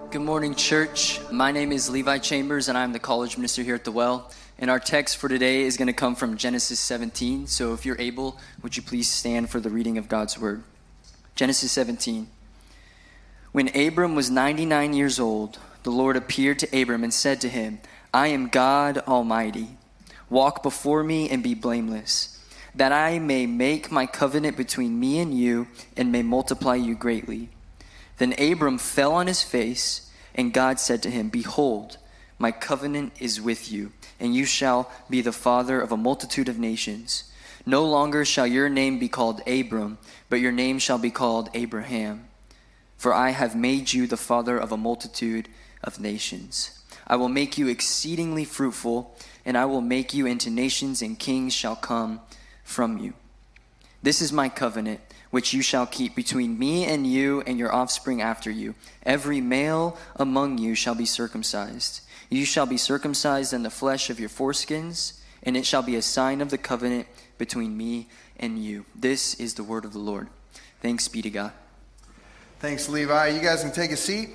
Good morning, church. My name is Levi Chambers, and I'm the college minister here at The Well. And our text for today is going to come from Genesis 17. So if you're able, would you please stand for the reading of God's word? Genesis 17. When Abram was 99 years old, the Lord appeared to Abram and said to him, I am God Almighty. Walk before me and be blameless, that I may make my covenant between me and you and may multiply you greatly. Then Abram fell on his face, and God said to him, Behold, my covenant is with you, and you shall be the father of a multitude of nations. No longer shall your name be called Abram, but your name shall be called Abraham. For I have made you the father of a multitude of nations. I will make you exceedingly fruitful, and I will make you into nations, and kings shall come from you. This is my covenant, which you shall keep between me and you and your offspring after you. Every male among you shall be circumcised. You shall be circumcised in the flesh of your foreskins, and it shall be a sign of the covenant between me and you. This is the word of the Lord. Thanks be to God. Thanks, Levi. You guys can take a seat.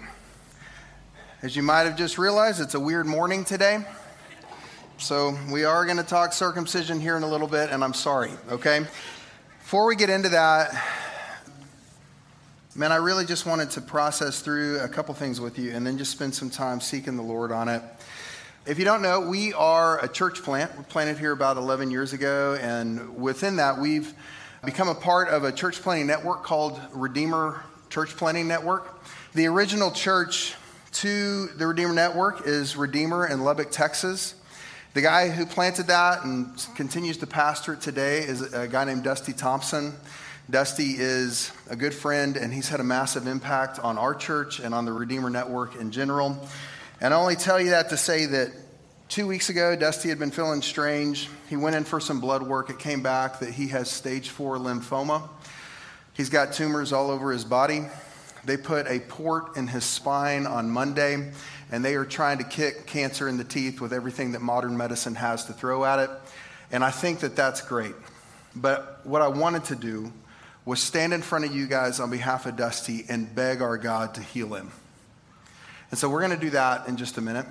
As you might have just realized, it's a weird morning today. So we are going to talk circumcision here in a little bit, and I'm sorry, okay? Before we get into that, man, I really just wanted to process through a couple things with you and then just spend some time seeking the Lord on it. If you don't know, we are a church plant. We planted here about 11 years ago, and within that, we've become a part of a church planting network called Redeemer Church Planting Network. The original church to the Redeemer Network is Redeemer in Lubbock, Texas. The guy who planted that and continues to pastor it today is a guy named Dusty Thompson. Dusty is a good friend, and he's had a massive impact on our church and on the Redeemer Network in general. And I only tell you that to say that 2 weeks ago, Dusty had been feeling strange. He went in for some blood work. It came back that he has stage 4 lymphoma. He's got tumors all over his body. They put a port in his spine on Monday, and they are trying to kick cancer in the teeth with everything that modern medicine has to throw at it. And I think that that's great. But what I wanted to do was stand in front of you guys on behalf of Dusty and beg our God to heal him. And so we're going to do that in just a minute.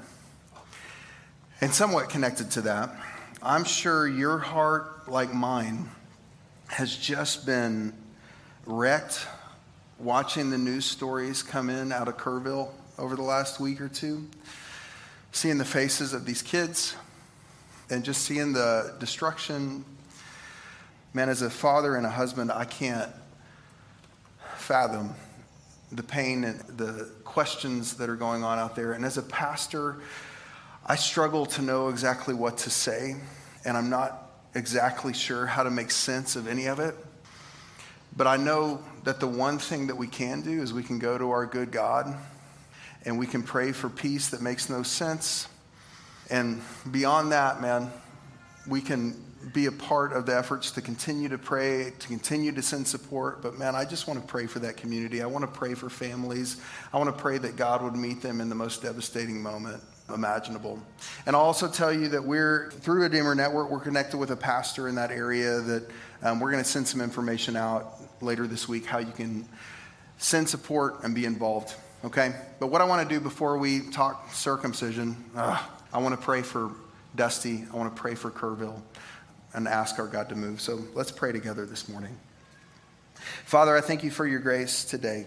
And somewhat connected to that, I'm sure your heart, like mine, has just been wrecked watching the news stories come in out of Kerrville over the last week or two, seeing the faces of these kids and just seeing the destruction. Man, as a father and a husband, I can't fathom the pain and the questions that are going on out there. And as a pastor, I struggle to know exactly what to say, and I'm not exactly sure how to make sense of any of it. But I know that the one thing that we can do is we can go to our good God and we can pray for peace that makes no sense. And beyond that, man, we can be a part of the efforts to continue to pray, to continue to send support. But man, I just want to pray for that community. I want to pray for families. I want to pray that God would meet them in the most devastating moment imaginable. And I'll also tell you that through Redeemer Network, we're connected with a pastor in that area that we're going to send some information out later this week how you can send support and be involved, okay? But what I want to do before we talk circumcision, I want to pray for Dusty. I want to pray for Kerrville and ask our God to move. So let's pray together this morning. Father, I thank you for your grace today.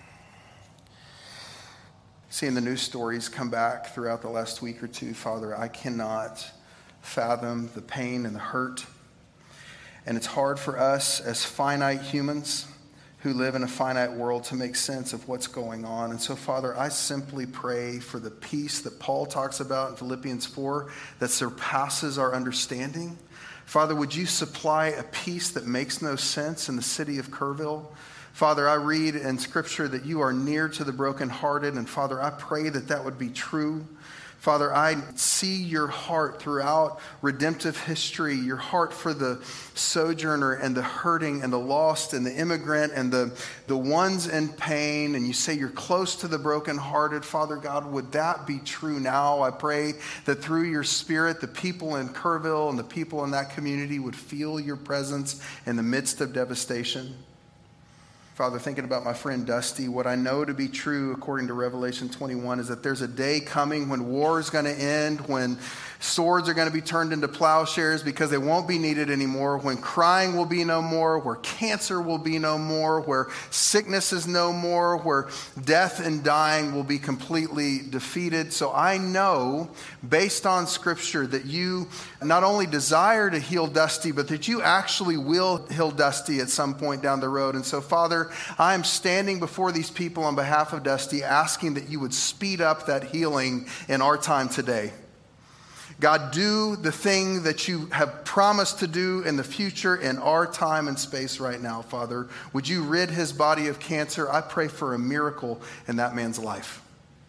Seeing the news stories come back throughout the last week or two, Father, I cannot fathom the pain and the hurt. And it's hard for us as finite humans who live in a finite world to make sense of what's going on. And so, Father, I simply pray for the peace that Paul talks about in Philippians 4 that surpasses our understanding. Father, would you supply a peace that makes no sense in the city of Kerrville? Father, I read in Scripture that you are near to the brokenhearted, and Father, I pray that that would be true. Father, I see your heart throughout redemptive history, your heart for the sojourner and the hurting and the lost and the immigrant and the ones in pain. And you say you're close to the brokenhearted. Father God, would that be true now? I pray that through your Spirit, the people in Kerrville and the people in that community would feel your presence in the midst of devastation. Father, thinking about my friend Dusty, what I know to be true according to Revelation 21 is that there's a day coming when war is going to end, when swords are going to be turned into plowshares because they won't be needed anymore, when crying will be no more, where cancer will be no more, where sickness is no more, where death and dying will be completely defeated. So I know, based on Scripture, that you not only desire to heal Dusty, but that you actually will heal Dusty at some point down the road. And so, Father, I am standing before these people on behalf of Dusty, asking that you would speed up that healing in our time today. God, do the thing that you have promised to do in the future in our time and space right now, Father. Would you rid his body of cancer? I pray for a miracle in that man's life.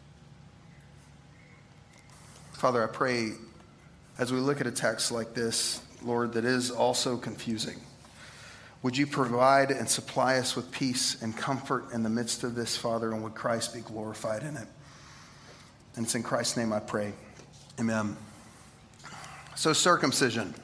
Father, I pray as we look at a text like this, Lord, that is also confusing. Would you provide and supply us with peace and comfort in the midst of this, Father, and would Christ be glorified in it? And it's in Christ's name I pray. Amen. So circumcision.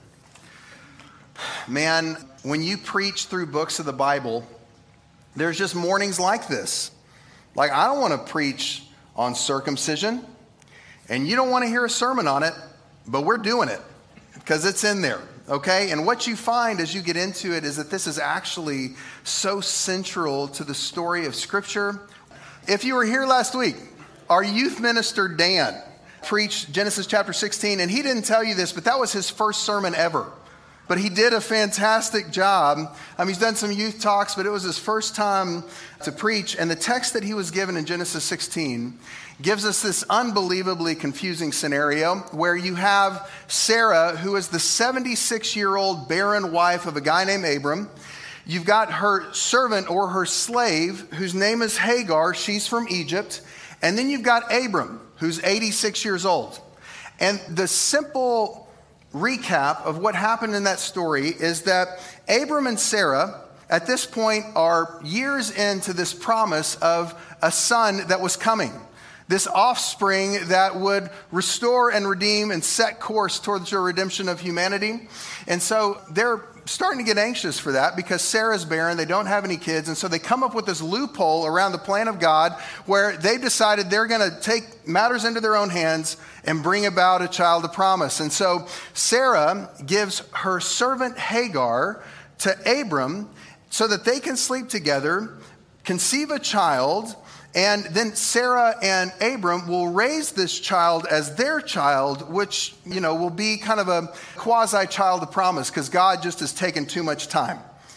Man, when you preach through books of the Bible, there's just mornings like this. Like, I don't want to preach on circumcision, and you don't want to hear a sermon on it, but we're doing it because it's in there, okay? And what you find as you get into it is that this is actually so central to the story of Scripture. If you were here last week, our youth minister, Dan, preached Genesis chapter 16, and he didn't tell you this, but that was his first sermon ever. But he did a fantastic job. He's done some youth talks, but it was his first time to preach. And the text that he was given in Genesis 16 gives us this unbelievably confusing scenario where you have Sarah, who is the 76-year-old barren wife of a guy named Abram. You've got her servant or her slave, whose name is Hagar. She's from Egypt. And then you've got Abram, who's 86 years old. And the simple recap of what happened in that story is that Abram and Sarah, at this point, are years into this promise of a son that was coming. This offspring that would restore and redeem and set course towards the redemption of humanity. And so they're starting to get anxious for that because Sarah's barren, they don't have any kids, and so they come up with this loophole around the plan of God where they decided they're going to take matters into their own hands and bring about a child of promise. And so Sarah gives her servant Hagar to Abram so that they can sleep together, conceive a child, and then Sarah and Abram will raise this child as their child, which, will be kind of a quasi-child of promise because God just has taken too much time.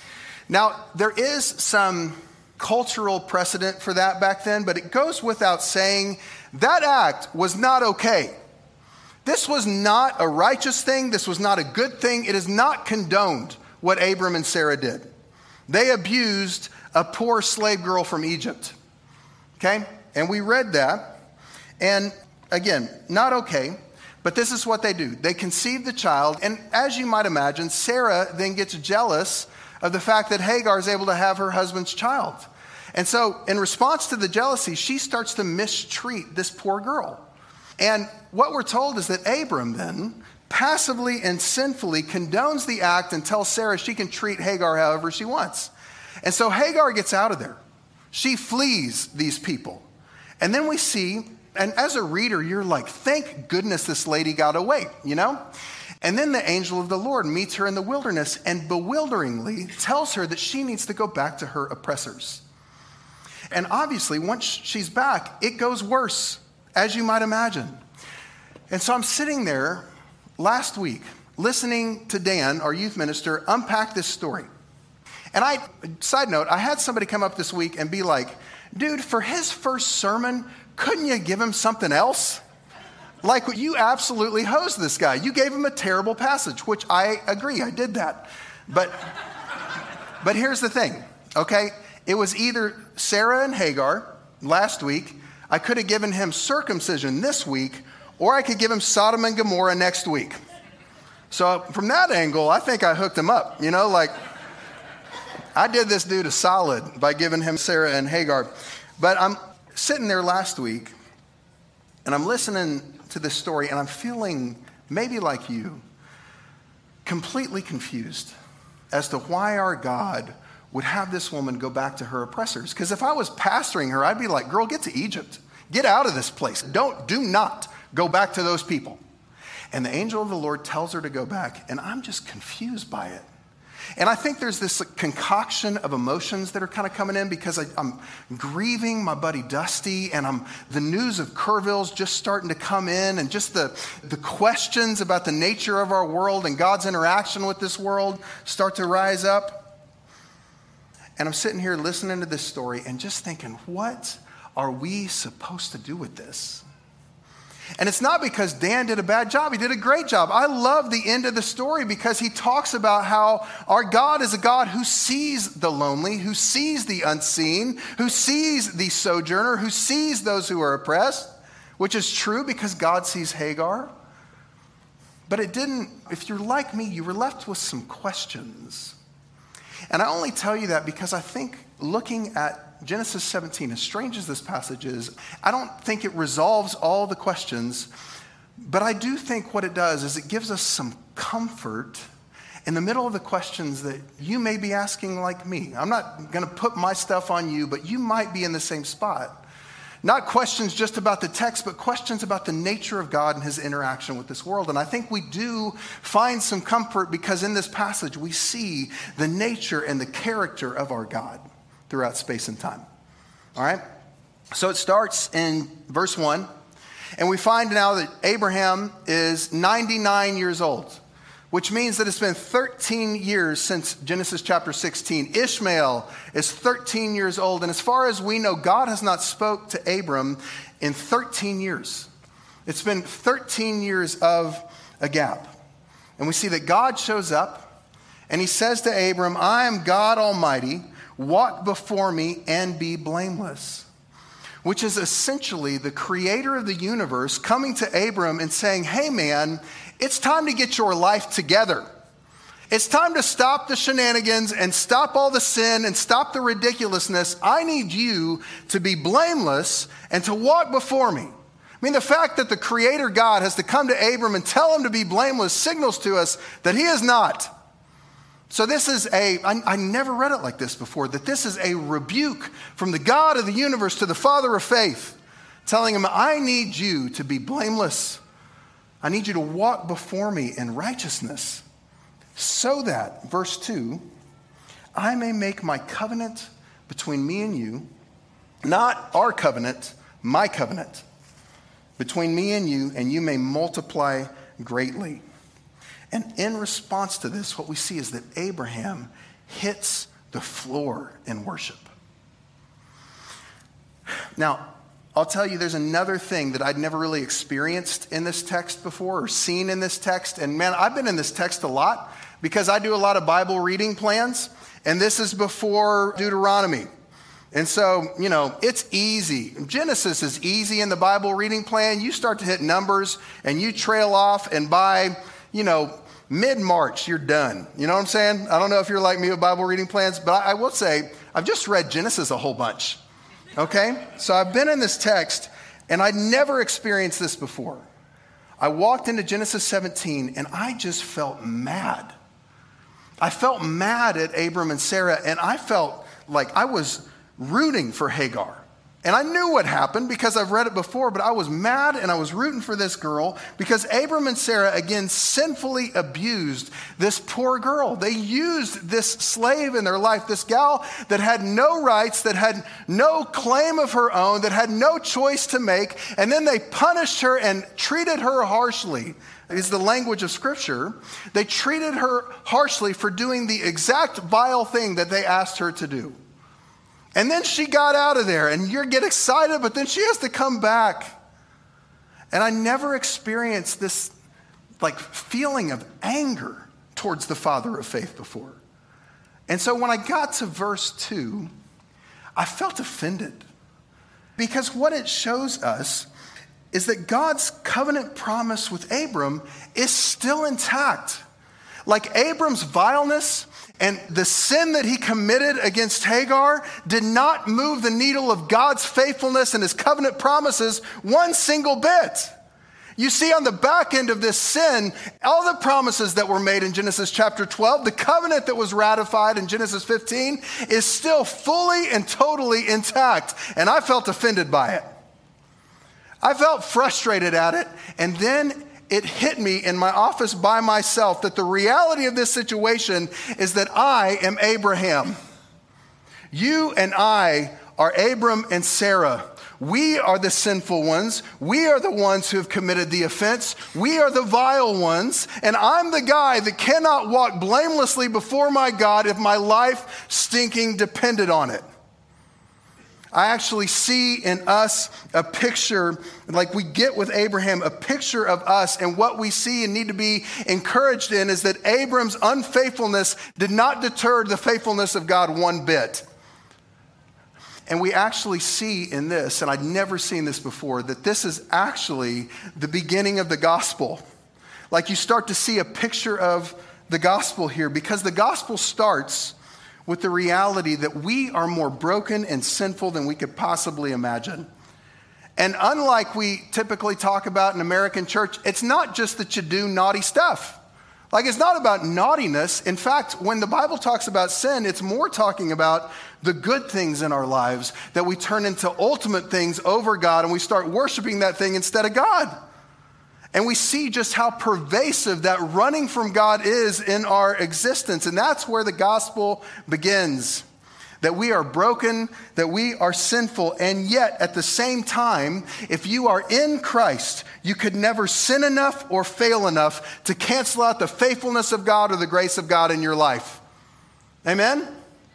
Now, there is some cultural precedent for that back then, but it goes without saying that act was not okay. This was not a righteous thing. This was not a good thing. It is not condoned what Abram and Sarah did. They abused a poor slave girl from Egypt. Okay, and we read that, and again, not okay, but this is what they do. They conceive the child, and as you might imagine, Sarah then gets jealous of the fact that Hagar is able to have her husband's child. And so in response to the jealousy, she starts to mistreat this poor girl. And what we're told is that Abram then passively and sinfully condones the act and tells Sarah she can treat Hagar however she wants. And so Hagar gets out of there. She flees these people. And then we see, and as a reader, you're like, thank goodness this lady got away, And then the angel of the Lord meets her in the wilderness and bewilderingly tells her that she needs to go back to her oppressors. And obviously, once she's back, it goes worse, as you might imagine. And so I'm sitting there last week listening to Dan, our youth minister, unpack this story. And side note, I had somebody come up this week and be like, dude, for his first sermon, couldn't you give him something else? Like, you absolutely hosed this guy. You gave him a terrible passage, which I agree, I did that. But here's the thing, okay? It was either Sarah and Hagar last week, I could have given him circumcision this week, or I could give him Sodom and Gomorrah next week. So from that angle, I think I hooked him up, I did this dude a solid by giving him Sarah and Hagar. But I'm sitting there last week, and I'm listening to this story, and I'm feeling, maybe like you, completely confused as to why our God would have this woman go back to her oppressors. Because if I was pastoring her, I'd be like, girl, get to Egypt. Get out of this place. Do not go back to those people. And the angel of the Lord tells her to go back, and I'm just confused by it. And I think there's this concoction of emotions that are kind of coming in because I'm grieving my buddy Dusty, and the news of Kerrville's just starting to come in, and just the questions about the nature of our world and God's interaction with this world start to rise up. And I'm sitting here listening to this story and just thinking, what are we supposed to do with this? And it's not because Dan did a bad job. He did a great job. I love the end of the story because he talks about how our God is a God who sees the lonely, who sees the unseen, who sees the sojourner, who sees those who are oppressed, which is true because God sees Hagar. But it didn't, if you're like me, you were left with some questions. And I only tell you that because I think looking at Genesis 17, as strange as this passage is, I don't think it resolves all the questions, but I do think what it does is it gives us some comfort in the middle of the questions that you may be asking like me. I'm not going to put my stuff on you, but you might be in the same spot. Not questions just about the text, but questions about the nature of God and his interaction with this world. And I think we do find some comfort because in this passage we see the nature and the character of our God throughout space and time. All right? So it starts in verse 1, and we find now that Abraham is 99 years old, which means that it's been 13 years since Genesis chapter 16. Ishmael is 13 years old, and as far as we know, God has not spoke to Abram in 13 years. It's been 13 years of a gap. And we see that God shows up, and he says to Abram, I am God Almighty. Walk before me and be blameless, which is essentially the creator of the universe coming to Abram and saying, hey man, it's time to get your life together. It's time to stop the shenanigans and stop all the sin and stop the ridiculousness. I need you to be blameless and to walk before me. I mean, the fact that the creator God has to come to Abram and tell him to be blameless signals to us that he is not. So this is I never read it like this before, that this is a rebuke from the God of the universe to the Father of faith, telling him, I need you to be blameless. I need you to walk before me in righteousness, so that, verse 2, I may make my covenant between me and you, not our covenant, my covenant, between me and you may multiply greatly. And in response to this, what we see is that Abraham hits the floor in worship. Now, I'll tell you, there's another thing that I'd never really experienced in this text before or seen in this text. And man, I've been in this text a lot because I do a lot of Bible reading plans. And this is before Deuteronomy. And so, it's easy. Genesis is easy in the Bible reading plan. You start to hit Numbers and you trail off, and by, mid-March, you're done. You know what I'm saying? I don't know if you're like me with Bible reading plans, but I will say, I've just read Genesis a whole bunch. Okay? So I've been in this text, and I'd never experienced this before. I walked into Genesis 17, and I just felt mad. I felt mad at Abram and Sarah, and I felt like I was rooting for Hagar. And I knew what happened because I've read it before, but I was mad and I was rooting for this girl because Abram and Sarah, again, sinfully abused this poor girl. They used this slave in their life, this gal that had no rights, that had no claim of her own, that had no choice to make, and then they punished her and treated her harshly. Is the language of Scripture. They treated her harshly for doing the exact vile thing that they asked her to do. And then she got out of there, and you get excited, but then she has to come back. And I never experienced this feeling of anger towards the Father of faith before. And so when I got to verse 2, I felt offended. Because what it shows us is that God's covenant promise with Abram is still intact. Like Abram's vileness and the sin that he committed against Hagar did not move the needle of God's faithfulness and his covenant promises one single bit. You see, on the back end of this sin, all the promises that were made in Genesis chapter 12, the covenant that was ratified in Genesis 15 is still fully and totally intact. And I felt offended by it. I felt frustrated at it. And then it hit me in my office by myself that the reality of this situation is that I am Abraham. You and I are Abram and Sarah. We are the sinful ones. We are the ones who have committed the offense. We are the vile ones. And I'm the guy that cannot walk blamelessly before my God if my life stinking depended on it. I actually see in us a picture, like we get with Abraham, a picture of us. And what we see and need to be encouraged in is that Abram's unfaithfulness did not deter the faithfulness of God one bit. And we actually see in this, and I'd never seen this before, that this is actually the beginning of the gospel. Like you start to see a picture of the gospel here, because the gospel starts with the reality that we are more broken and sinful than we could possibly imagine. And unlike we typically talk about in American church, it's not just that you do naughty stuff. Like, it's not about naughtiness. In fact, when the Bible talks about sin, it's more talking about the good things in our lives that we turn into ultimate things over God, and we start worshiping that thing instead of God. And we see just how pervasive that running from God is in our existence. And that's where the gospel begins. That we are broken, that we are sinful, and yet at the same time, if you are in Christ, you could never sin enough or fail enough to cancel out the faithfulness of God or the grace of God in your life. Amen?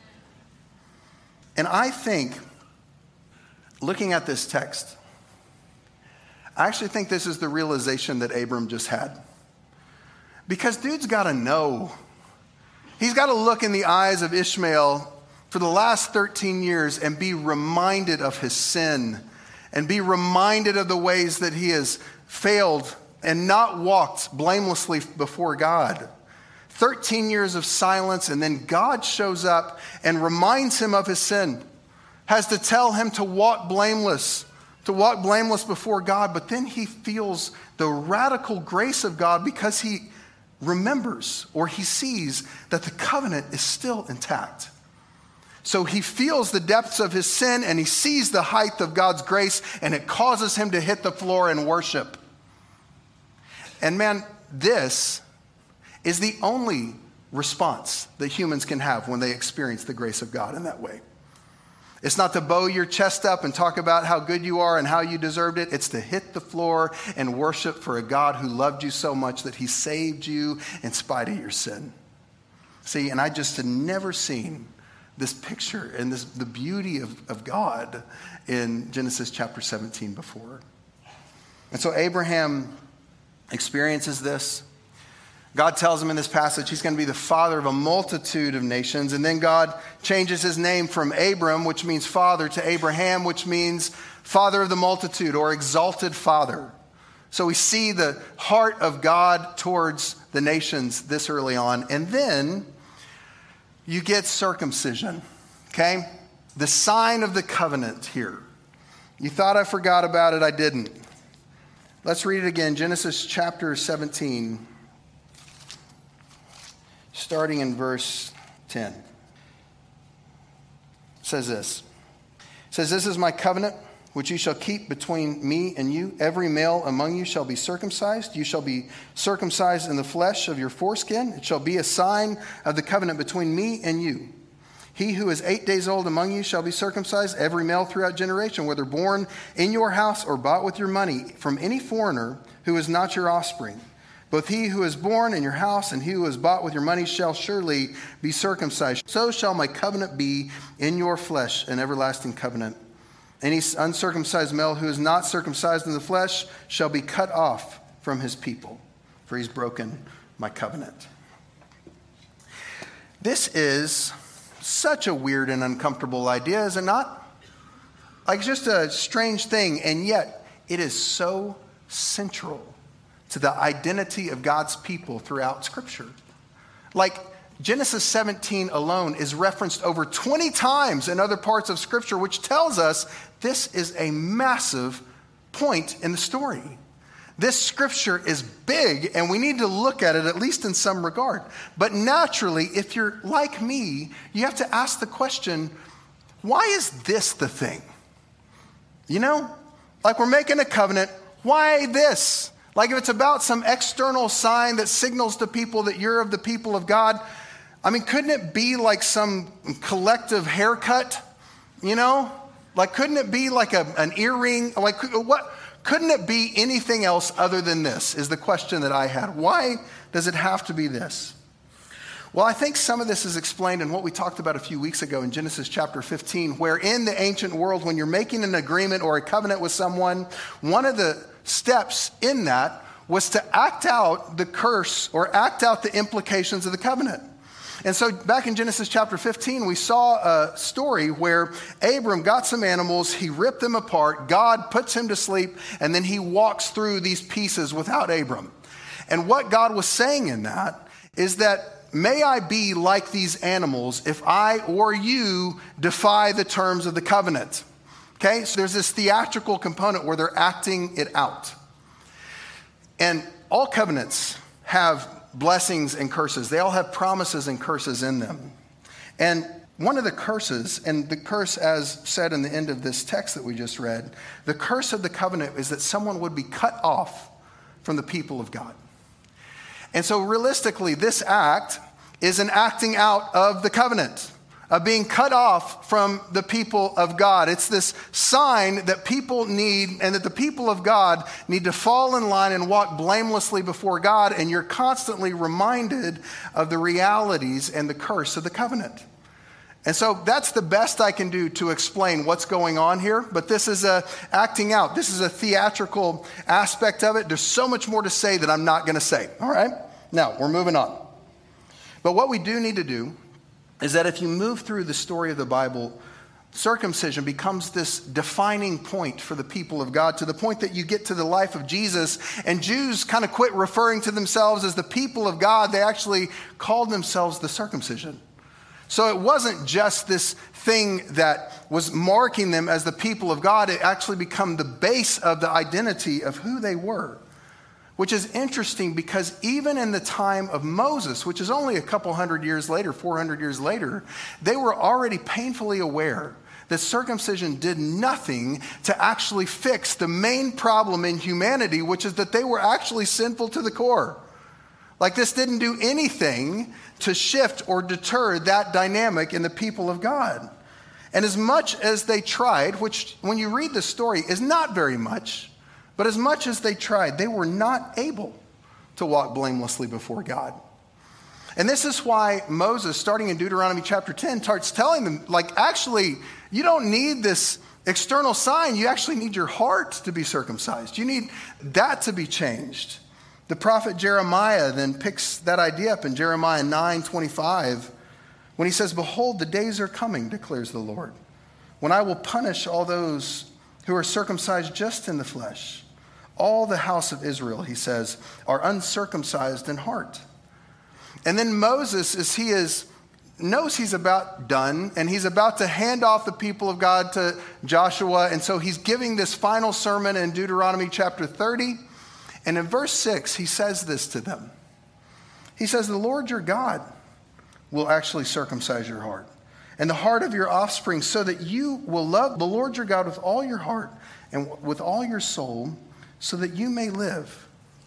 And I think, looking at this text, I actually think this is the realization that Abram just had. Because dude's got to know. He's got to look in the eyes of Ishmael for the last 13 years and be reminded of his sin and be reminded of the ways that he has failed and not walked blamelessly before God. 13 years of silence, and then God shows up and reminds him of his sin, has to tell him to walk blameless before God, but then he feels the radical grace of God because he remembers or he sees that the covenant is still intact. So he feels the depths of his sin and he sees the height of God's grace, and it causes him to hit the floor and worship. And man, this is the only response that humans can have when they experience the grace of God in that way. It's not to bow your chest up and talk about how good you are and how you deserved it. It's to hit the floor and worship for a God who loved you so much that he saved you in spite of your sin. See, and I just had never seen this picture and the beauty of God in Genesis chapter 17 before. And so Abraham experiences this. God tells him in this passage he's going to be the father of a multitude of nations. And then God changes his name from Abram, which means father, to Abraham, which means father of the multitude or exalted father. So we see the heart of God towards the nations this early on. And then you get circumcision, okay? The sign of the covenant here. You thought I forgot about it. I didn't. Let's read it again. Genesis chapter 17. Starting in verse 10. It says this. It says, "This is my covenant, which you shall keep between me and you. Every male among you shall be circumcised. You shall be circumcised in the flesh of your foreskin. It shall be a sign of the covenant between me and you. He who is 8 days old among you shall be circumcised, every male throughout generation, whether born in your house or bought with your money from any foreigner who is not your offspring. Both he who is born in your house and he who is bought with your money shall surely be circumcised. So shall my covenant be in your flesh, an everlasting covenant. Any uncircumcised male who is not circumcised in the flesh shall be cut off from his people, for he's broken my covenant." This is such a weird and uncomfortable idea, is it not? Like, just a strange thing, and yet it is so central to the identity of God's people throughout Scripture. Like, Genesis 17 alone is referenced over 20 times in other parts of Scripture, which tells us this is a massive point in the story. This scripture is big, and we need to look at it at least in some regard. But naturally, if you're like me, you have to ask the question, why is this the thing? You know, like we're making a covenant, why this? Like if it's about some external sign that signals to people that you're of the people of God, I mean, couldn't it be like some collective haircut, you know? Like, couldn't it be like an earring? Like, what? Couldn't it be anything else other than this is the question that I had. Why does it have to be this? Well, I think some of this is explained in what we talked about a few weeks ago in Genesis chapter 15, where in the ancient world, when you're making an agreement or a covenant with someone, one of the steps in that was to act out the curse or act out the implications of the covenant. And so back in Genesis chapter 15, we saw a story where Abram got some animals, he ripped them apart, God puts him to sleep, and then he walks through these pieces without Abram. And what God was saying in that is that, may I be like these animals if I or you defy the terms of the covenant. Okay, so there's this theatrical component where they're acting it out. And all covenants have blessings and curses. They all have promises and curses in them. And one of the curses, and the curse as said in the end of this text that we just read, the curse of the covenant is that someone would be cut off from the people of God. And so realistically, this act is an acting out of the covenant, of being cut off from the people of God. It's this sign that people need, and that the people of God need to fall in line and walk blamelessly before God, and you're constantly reminded of the realities and the curse of the covenant. And so that's the best I can do to explain what's going on here, but this is a acting out. This is a theatrical aspect of it. There's so much more to say that I'm not going to say, all right? Now, we're moving on. But what we do need to do is that if you move through the story of the Bible, circumcision becomes this defining point for the people of God, to the point that you get to the life of Jesus, and Jews kind of quit referring to themselves as the people of God. They actually called themselves the circumcision. So it wasn't just this thing that was marking them as the people of God. It actually became the base of the identity of who they were. Which is interesting because even in the time of Moses, which is only a couple hundred years later, 400 years later, they were already painfully aware that circumcision did nothing to actually fix the main problem in humanity, which is that they were actually sinful to the core. Like this didn't do anything to shift or deter that dynamic in the people of God. And as much as they tried, which when you read the story is not very much, but as much as they tried, they were not able to walk blamelessly before God. And this is why Moses, starting in Deuteronomy chapter 10, starts telling them, like, actually, you don't need this external sign. You actually need your heart to be circumcised. You need that to be changed. The prophet Jeremiah then picks that idea up in Jeremiah 9:25, when he says, "Behold, the days are coming, declares the Lord, when I will punish all those who are circumcised just in the flesh. All the house of Israel," he says, "are uncircumcised in heart." And then Moses, as he knows he's about done, and he's about to hand off the people of God to Joshua, and so he's giving this final sermon in Deuteronomy chapter 30. And in verse 6, he says this to them. He says, "The Lord your God will actually circumcise your heart and the heart of your offspring, so that you will love the Lord your God with all your heart and with all your soul, so that you may live."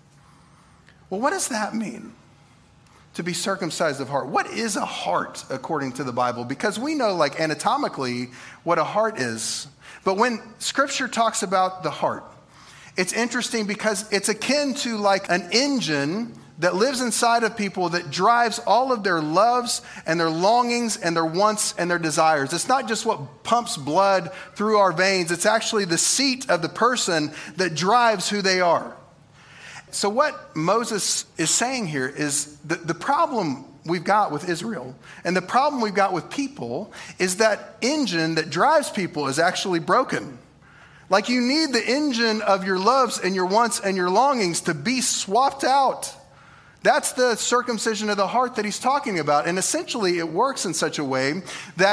Well, what does that mean? To be circumcised of heart. What is a heart according to the Bible? Because we know, like, anatomically what a heart is. But when Scripture talks about the heart, it's interesting because it's akin to like an engine that lives inside of people that drives all of their loves and their longings and their wants and their desires. It's not just what pumps blood through our veins. It's actually the seat of the person that drives who they are. So what Moses is saying here is the problem we've got with Israel and the problem we've got with people is that engine that drives people is actually broken. Like you need the engine of your loves and your wants and your longings to be swapped out. That's the circumcision of the heart that he's talking about. And essentially it works in such a way that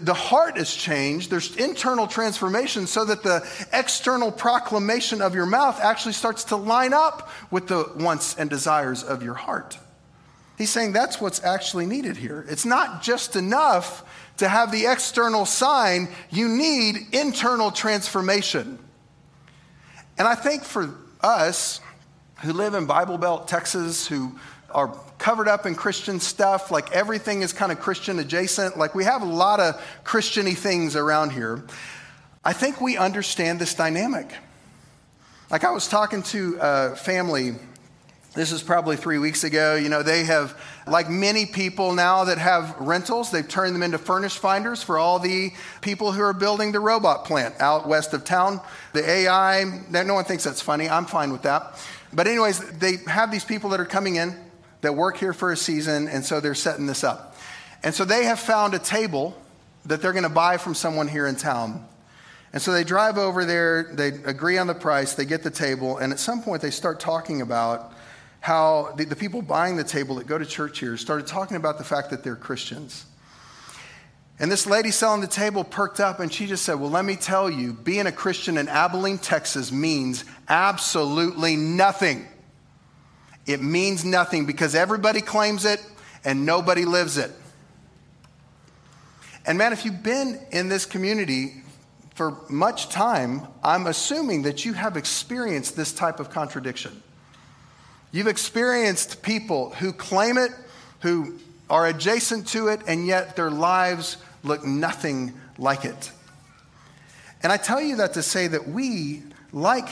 the heart is changed. There's internal transformation so that the external proclamation of your mouth actually starts to line up with the wants and desires of your heart. He's saying that's what's actually needed here. It's not just enough to have the external sign. You need internal transformation. And I think for us who live in Bible Belt, Texas, who are covered up in Christian stuff, like everything is kind of Christian adjacent, like we have a lot of Christian-y things around here, I think we understand this dynamic. Like I was talking to a family, this is probably 3 weeks ago. You know, they have, like many people now that have rentals, they've turned them into furnish finders for all the people who are building the robot plant out west of town. The AI, no one thinks that's funny. I'm fine with that. But anyways, they have these people that are coming in that work here for a season, and so they're setting this up. And so they have found a table that they're going to buy from someone here in town. And so they drive over there, they agree on the price, they get the table, and at some point they start talking about how the people buying the table that go to church here started talking about the fact that they're Christians. And this lady selling the table perked up and she just said, well, let me tell you, being a Christian in Abilene, Texas means absolutely nothing. It means nothing because everybody claims it and nobody lives it. And man, if you've been in this community for much time, I'm assuming that you have experienced this type of contradiction. You've experienced people who claim it, who are adjacent to it, and yet their lives look nothing like it. And I tell you that to say that we, like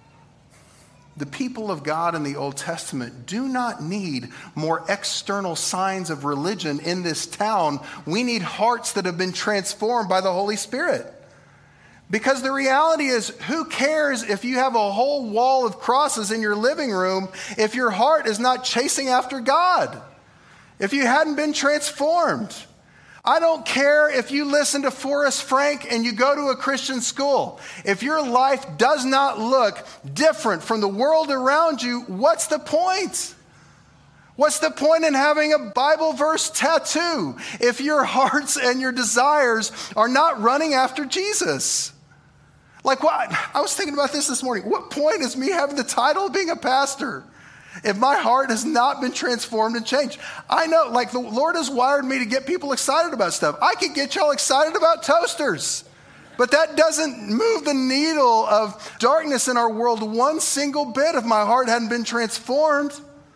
the people of God in the Old Testament, do not need more external signs of religion in this town. We need hearts that have been transformed by the Holy Spirit. Because the reality is, who cares if you have a whole wall of crosses in your living room if your heart is not chasing after God? If you hadn't been transformed? I don't care if you listen to Forrest Frank and you go to a Christian school. If your life does not look different from the world around you, what's the point? What's the point in having a Bible verse tattoo if your hearts and your desires are not running after Jesus? Like what? I was thinking about this morning. What point is me having the title of being a pastor if my heart has not been transformed and changed? I know, like the Lord has wired me to get people excited about stuff. I could get y'all excited about toasters, but that doesn't move the needle of darkness in our world one single bit if my heart hadn't been transformed.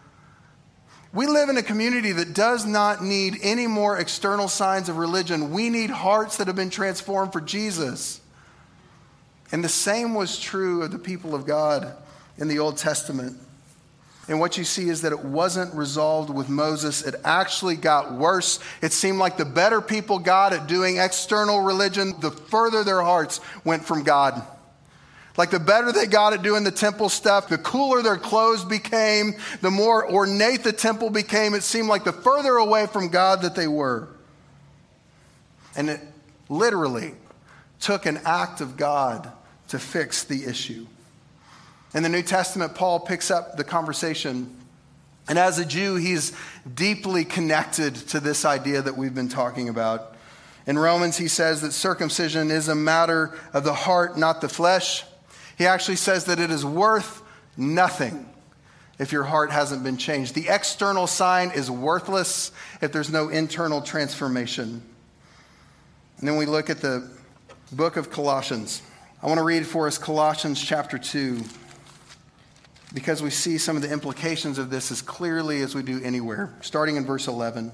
We live in a community that does not need any more external signs of religion. We need hearts that have been transformed for Jesus. And the same was true of the people of God in the Old Testament. And what you see is that it wasn't resolved with Moses. It actually got worse. It seemed like the better people got at doing external religion, the further their hearts went from God. Like the better they got at doing the temple stuff, the cooler their clothes became, the more ornate the temple became. It seemed like the further away from God that they were. And it literally took an act of God to fix the issue. In the New Testament, Paul picks up the conversation. And as a Jew, he's deeply connected to this idea that we've been talking about. In Romans, he says that circumcision is a matter of the heart, not the flesh. He actually says that it is worth nothing if your heart hasn't been changed. The external sign is worthless if there's no internal transformation. And then we look at the book of Colossians. I want to read for us Colossians chapter 2, because we see some of the implications of this as clearly as we do anywhere, starting in verse 11.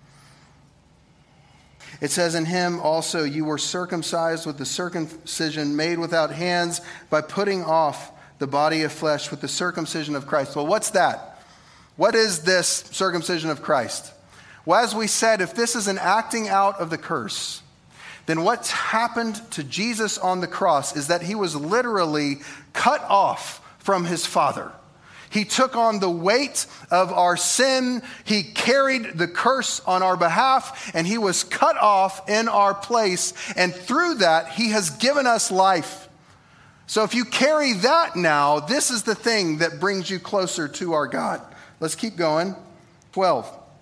It says, in him also you were circumcised with the circumcision made without hands by putting off the body of flesh with the circumcision of Christ. Well, what's that? What is this circumcision of Christ? Well, as we said, if this is an acting out of the curse, then what's happened to Jesus on the cross is that he was literally cut off from his Father. He took on the weight of our sin. He carried the curse on our behalf, and he was cut off in our place. And through that, he has given us life. So if you carry that now, this is the thing that brings you closer to our God. Let's keep going. 12.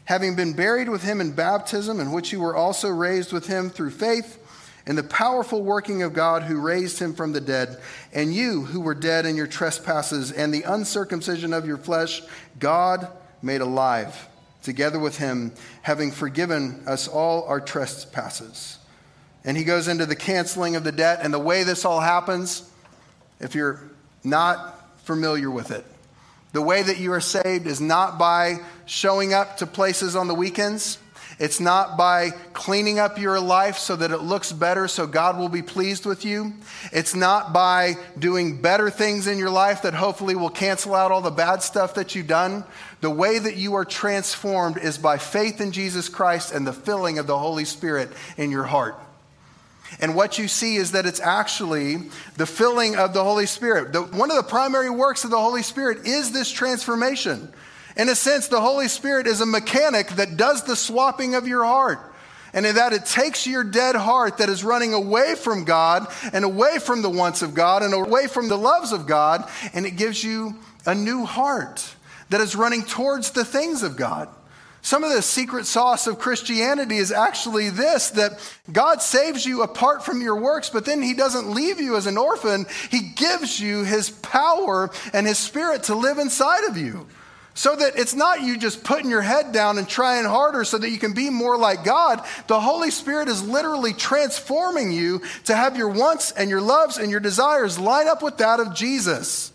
having been buried with him in baptism, in which you were also raised with him through faith in the powerful working of God who raised him from the dead. And you who were dead in your trespasses and the uncircumcision of your flesh, God made alive together with him, having forgiven us all our trespasses. And he goes into the canceling of the debt. And the way this all happens, if you're not familiar with it, the way that you are saved is not by showing up to places on the weekends. It's not by cleaning up your life so that it looks better so God will be pleased with you. It's not by doing better things in your life that hopefully will cancel out all the bad stuff that you've done. The way that you are transformed is by faith in Jesus Christ and the filling of the Holy Spirit in your heart. And what you see is that it's actually the filling of the Holy Spirit. One of the primary works of the Holy Spirit is this transformation. In a sense, the Holy Spirit is a mechanic that does the swapping of your heart. And in that it takes your dead heart that is running away from God and away from the wants of God and away from the loves of God, and it gives you a new heart that is running towards the things of God. Some of the secret sauce of Christianity is actually this, that God saves you apart from your works, but then he doesn't leave you as an orphan. He gives you his power and his Spirit to live inside of you. So that it's not you just putting your head down and trying harder so that you can be more like God. The Holy Spirit is literally transforming you to have your wants and your loves and your desires line up with that of Jesus.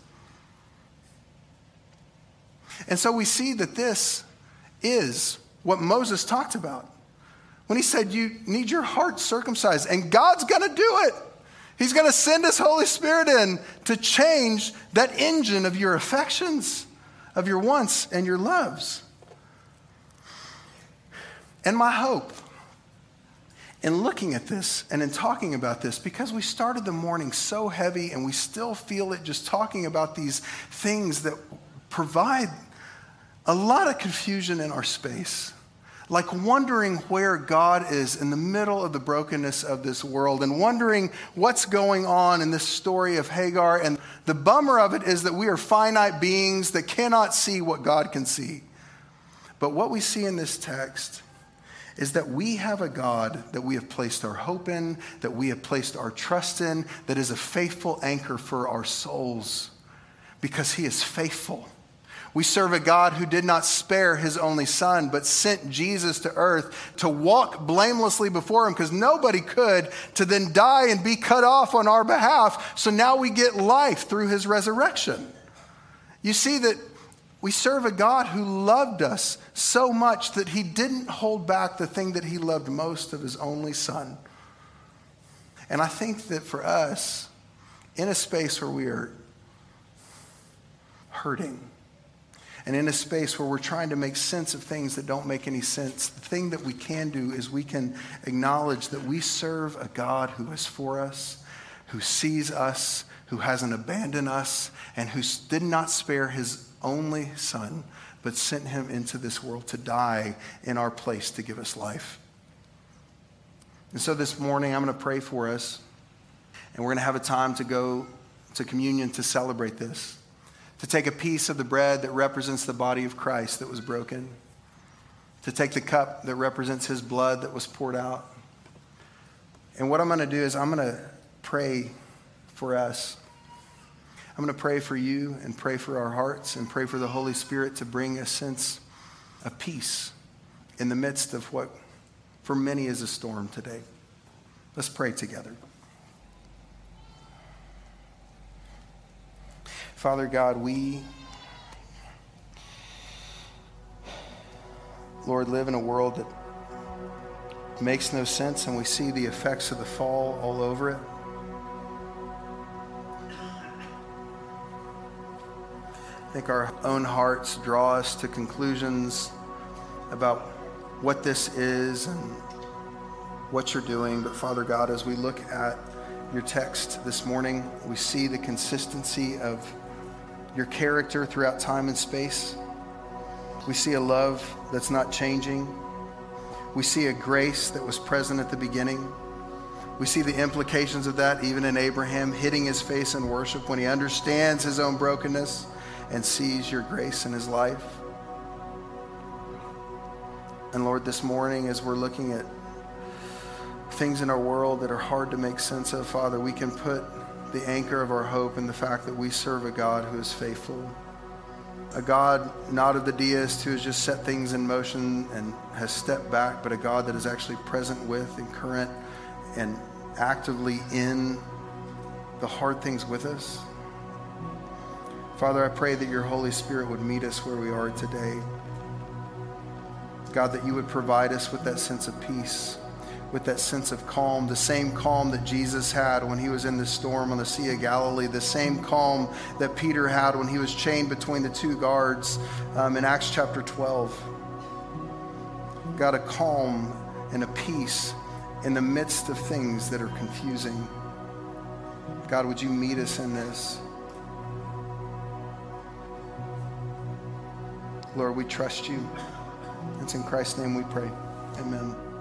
And so we see that this is what Moses talked about when he said you need your heart circumcised, and God's going to do it. He's going to send his Holy Spirit in to change that engine of your affections, of your wants and your loves. And my hope in looking at this and in talking about this, because we started the morning so heavy and we still feel it just talking about these things that provide a lot of confusion in our space, like wondering where God is in the middle of the brokenness of this world and wondering what's going on in this story of Hagar. And the bummer of it is that we are finite beings that cannot see what God can see. But what we see in this text is that we have a God that we have placed our hope in, that we have placed our trust in, that is a faithful anchor for our souls because he is faithful. We serve a God who did not spare his only son, but sent Jesus to earth to walk blamelessly before him because nobody could, to then die and be cut off on our behalf. So now we get life through his resurrection. You see that we serve a God who loved us so much that he didn't hold back the thing that he loved most of his only son. And I think that for us, in a space where we are hurting, and in a space where we're trying to make sense of things that don't make any sense, the thing that we can do is we can acknowledge that we serve a God who is for us, who sees us, who hasn't abandoned us, and who did not spare his only son, but sent him into this world to die in our place to give us life. And so this morning, I'm going to pray for us, and we're going to have a time to go to communion to celebrate this. To take a piece of the bread that represents the body of Christ that was broken. To take the cup that represents his blood that was poured out. And what I'm going to do is I'm going to pray for us. I'm going to pray for you and pray for our hearts and pray for the Holy Spirit to bring a sense of peace in the midst of what for many is a storm today. Let's pray together. Father God, we, Lord, live in a world that makes no sense, and we see the effects of the fall all over it. I think our own hearts draw us to conclusions about what this is and what you're doing. But Father God, as we look at your text this morning, we see the consistency of your character throughout time and space. We see a love that's not changing. We see a grace that was present at the beginning. We see the implications of that even in Abraham hitting his face in worship when he understands his own brokenness and sees your grace in his life. And Lord, this morning as we're looking at things in our world that are hard to make sense of, Father, we can put the anchor of our hope in the fact that we serve a God who is faithful. A God not of the deist who has just set things in motion and has stepped back, but a God that is actually present with and current and actively in the hard things with us. Father, I pray that your Holy Spirit would meet us where we are today. God, that you would provide us with that sense of peace, with that sense of calm, the same calm that Jesus had when he was in the storm on the Sea of Galilee, the same calm that Peter had when he was chained between the two guards in Acts chapter 12. God, a calm and a peace in the midst of things that are confusing. God, would you meet us in this? Lord, we trust you. It's in Christ's name we pray. Amen.